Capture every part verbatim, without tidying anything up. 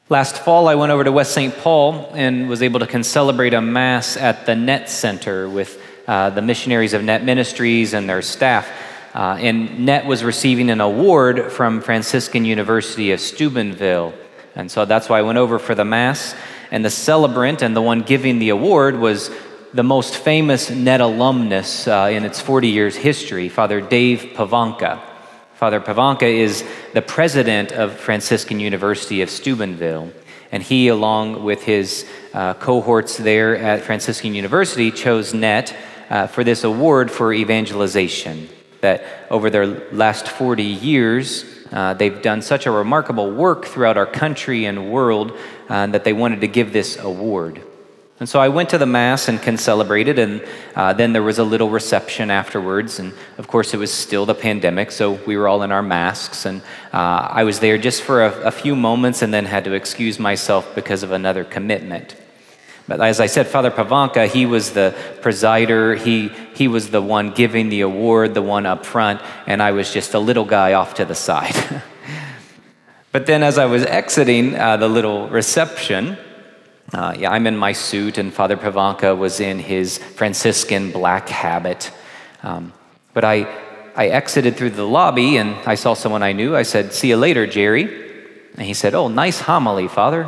Last fall, I went over to West Saint Paul and was able to concelebrate a Mass at the Net Center with uh, the missionaries of Net Ministries and their staff. Uh, and Net was receiving an award from Franciscan University of Steubenville. And so that's why I went over for the Mass. And the celebrant and the one giving the award was the most famous Net alumnus uh, in its forty years history, Father Dave Pivonka. Father Pivonka is the president of Franciscan University of Steubenville, and he, along with his uh, cohorts there at Franciscan University, chose Net uh, for this award for evangelization, that over their last forty years, uh, they've done such a remarkable work throughout our country and world uh, that they wanted to give this award. And so I went to the Mass and concelebrated, and uh, then there was a little reception afterwards. And of course, it was still the pandemic, so we were all in our masks. And uh, I was there just for a, a few moments and then had to excuse myself because of another commitment. But as I said, Father Pivonka, he was the presider. He, he was the one giving the award, the one up front, and I was just a little guy off to the side. But then as I was exiting uh, the little reception, Uh, yeah, I'm in my suit, and Father Pivonka was in his Franciscan black habit. Um, but I, I exited through the lobby, and I saw someone I knew. I said, "See you later, Jerry." And he said, "Oh, nice homily, Father."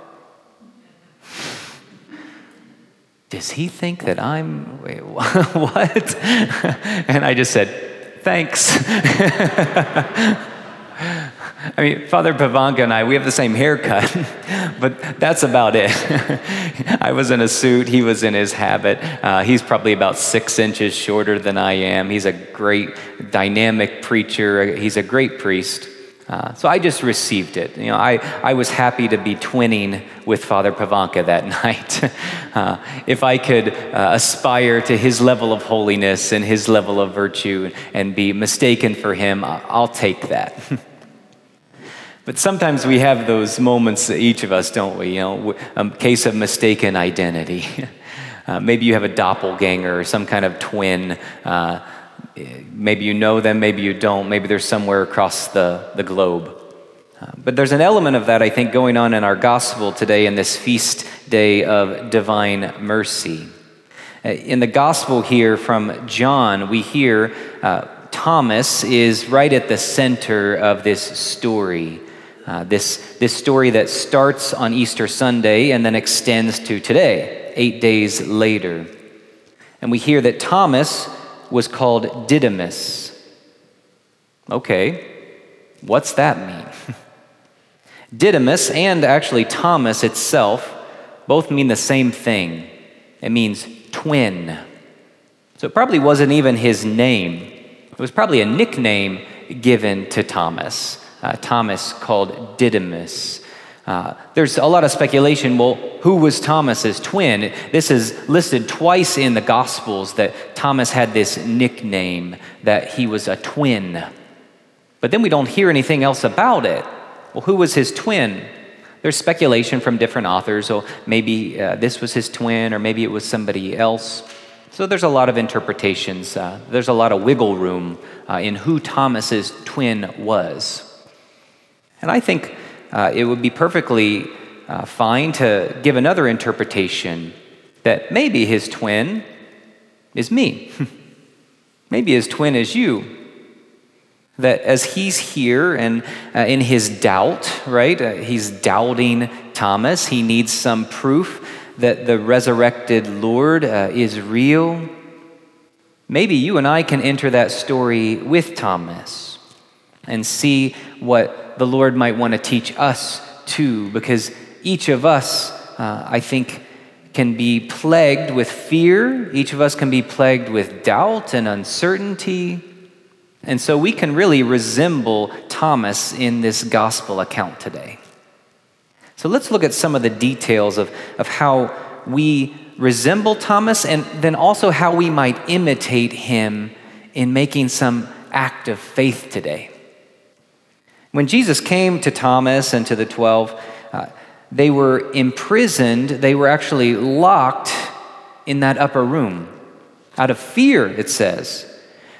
Does he think that I'm, wait, what? And I just said, "Thanks." I mean, Father Pivonka and I, we have the same haircut, but that's about it. I was in a suit, he was in his habit. Uh, he's probably about six inches shorter than I am. He's a great dynamic preacher. He's a great priest. Uh, so I just received it. You know, I, I was happy to be twinning with Father Pivonka that night. Uh, if I could uh, aspire to his level of holiness and his level of virtue and be mistaken for him, I'll take that. But sometimes we have those moments, each of us, don't we? You know, a case of mistaken identity. Uh, maybe you have a doppelganger or some kind of twin. Uh, maybe you know them, maybe you don't. Maybe they're somewhere across the, the globe. Uh, but there's an element of that, I think, going on in our gospel today in this feast day of divine mercy. Uh, in the gospel here from John, we hear uh, Thomas is right at the center of this story. Uh, this, this story that starts on Easter Sunday and then extends to today, eight days later. And we hear that Thomas was called Didymus. Okay, what's that mean? Didymus and actually Thomas itself both mean the same thing. It means twin. So it probably wasn't even his name. It was probably a nickname given to Thomas. Uh, Thomas called Didymus. Uh, there's a lot of speculation, well, who was Thomas's twin? This is listed twice in the Gospels that Thomas had this nickname, that he was a twin. But then we don't hear anything else about it. Well, who was his twin? There's speculation from different authors, so maybe uh, this was his twin, or maybe it was somebody else. So there's a lot of interpretations. Uh, there's a lot of wiggle room uh, in who Thomas's twin was. And I think uh, it would be perfectly uh, fine to give another interpretation, that maybe his twin is me. Maybe his twin is you. That as he's here and uh, in his doubt, right? Uh, he's doubting Thomas. He needs some proof that the resurrected Lord uh, is real. Maybe you and I can enter that story with Thomas and see what the Lord might want to teach us too, because each of us, uh, I think, can be plagued with fear. Each of us can be plagued with doubt and uncertainty. And so we can really resemble Thomas in this gospel account today. So let's look at some of the details of, of how we resemble Thomas, and then also how we might imitate him in making some act of faith today. When Jesus came to Thomas and to the twelve, uh, they were imprisoned. They were actually locked in that upper room out of fear, it says.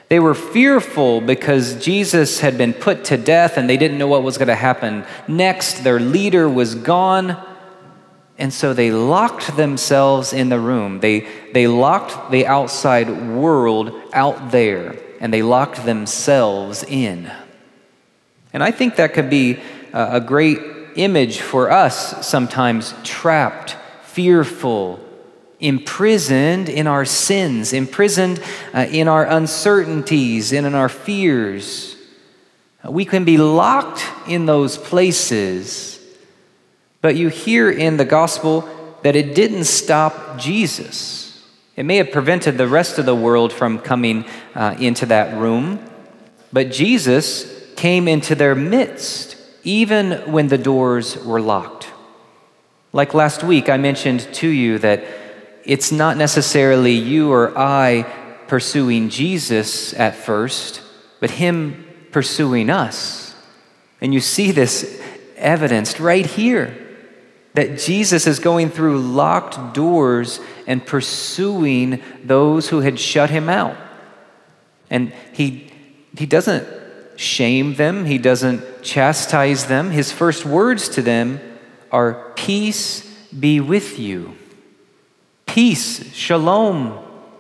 They were fearful because Jesus had been put to death and they didn't know what was going to happen next. Their leader was gone. And so they locked themselves in the room. They, they locked the outside world out there, and they locked themselves in. And I think that could be a great image for us sometimes, trapped, fearful, imprisoned in our sins, imprisoned uh, in our uncertainties and in our fears. We can be locked in those places. But you hear in the gospel that it didn't stop Jesus. It may have prevented the rest of the world from coming uh, into that room, but Jesus came into their midst, even when the doors were locked. Like last week, I mentioned to you that it's not necessarily you or I pursuing Jesus at first, but him pursuing us. And you see this evidenced right here, that Jesus is going through locked doors and pursuing those who had shut him out. And he, he doesn't shame them. He doesn't chastise them. His first words to them are, "Peace be with you." Peace, shalom.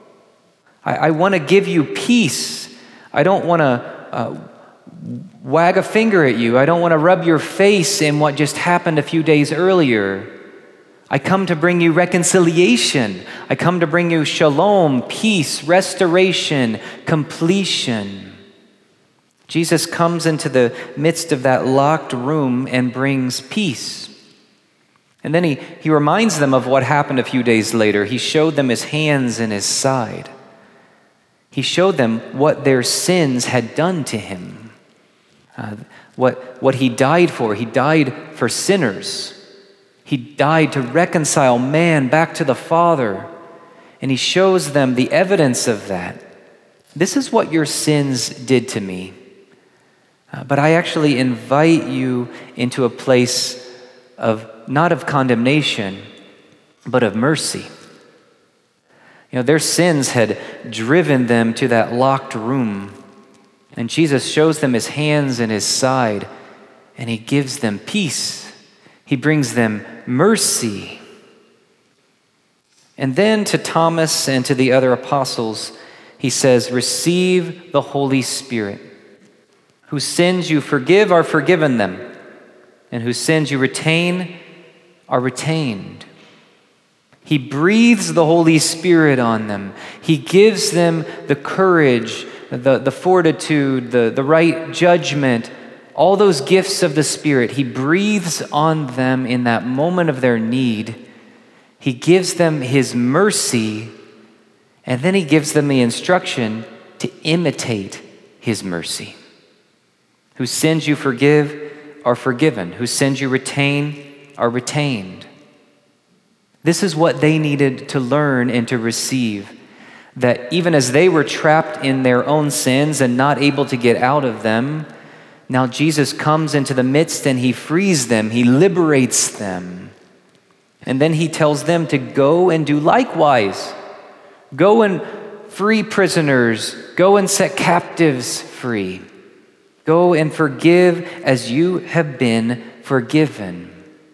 I, I want to give you peace. I don't want to uh, wag a finger at you. I don't want to rub your face in what just happened a few days earlier. I come to bring you reconciliation. I come to bring you shalom, peace, restoration, completion. Jesus comes into the midst of that locked room and brings peace. And then he, he reminds them of what happened a few days later. He showed them his hands and his side. He showed them what their sins had done to him. Uh, what, what he died for. He died for sinners. He died to reconcile man back to the Father. And he shows them the evidence of that. This is what your sins did to me. Uh, but I actually invite you into a place of not of condemnation, but of mercy. You know, their sins had driven them to that locked room. And Jesus shows them his hands and his side, and he gives them peace. He brings them mercy. And then to Thomas and to the other apostles, he says, "Receive the Holy Spirit. Whose sins you forgive are forgiven them, and whose sins you retain are retained." He breathes the Holy Spirit on them. He gives them the courage, the, the fortitude, the, the right judgment, all those gifts of the Spirit. He breathes on them in that moment of their need. He gives them his mercy, and then he gives them the instruction to imitate his mercy. Whose sins you forgive are forgiven. Whose sins you retain are retained. This is what they needed to learn and to receive. That even as they were trapped in their own sins and not able to get out of them, now Jesus comes into the midst and he frees them, he liberates them. And then he tells them to go and do likewise. Go and free prisoners, go and set captives free. Go and forgive as you have been forgiven.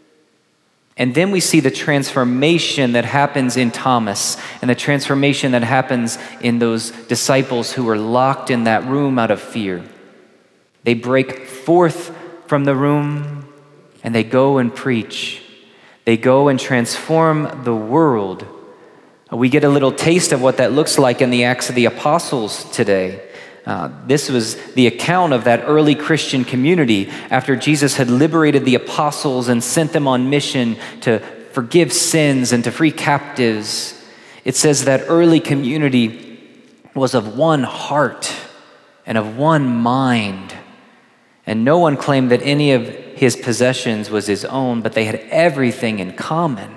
And then we see the transformation that happens in Thomas and the transformation that happens in those disciples who were locked in that room out of fear. They break forth from the room and they go and preach. They go and transform the world. We get a little taste of what that looks like in the Acts of the Apostles today. Uh, this was the account of that early Christian community after Jesus had liberated the apostles and sent them on mission to forgive sins and to free captives. It says that early community was of one heart and of one mind. And no one claimed that any of his possessions was his own, but they had everything in common.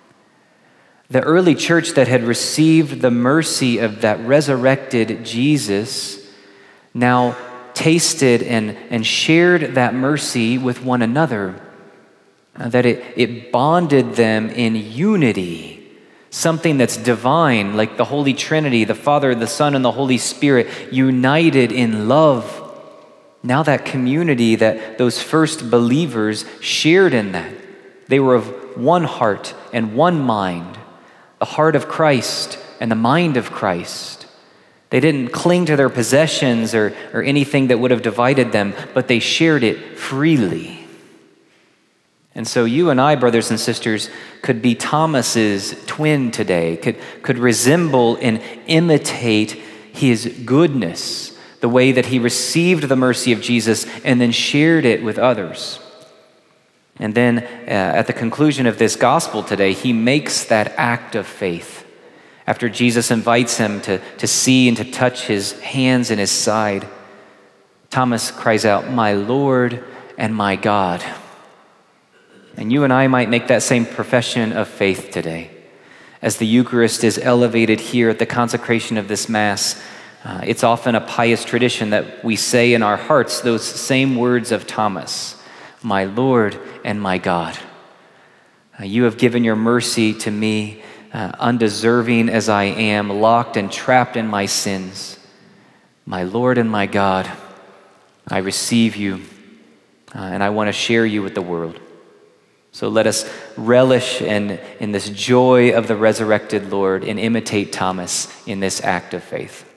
The early church that had received the mercy of that resurrected Jesus now tasted and, and shared that mercy with one another, uh, that it, it bonded them in unity something that's divine, like the Holy Trinity, the Father, the Son, and the Holy Spirit, united in love. Now that community, that those first believers shared in that. They were of one heart and one mind, the heart of Christ and the mind of Christ. They didn't cling to their possessions or, or anything that would have divided them, but they shared it freely. And so you and I, brothers and sisters, could be Thomas's twin today, could, could resemble and imitate his goodness, the way that he received the mercy of Jesus and then shared it with others. And then uh, at the conclusion of this gospel today, he makes that act of faith. After Jesus invites him to, to see and to touch his hands and his side, Thomas cries out, "My Lord and my God." And you and I might make that same profession of faith today. As the Eucharist is elevated here at the consecration of this Mass, uh, it's often a pious tradition that we say in our hearts those same words of Thomas, "My Lord and my God." Uh, you have given your mercy to me, uh, undeserving as I am, locked and trapped in my sins. My Lord and my God, I receive you, uh, and I want to share you with the world. So let us relish in, in this joy of the resurrected Lord and imitate Thomas in this act of faith.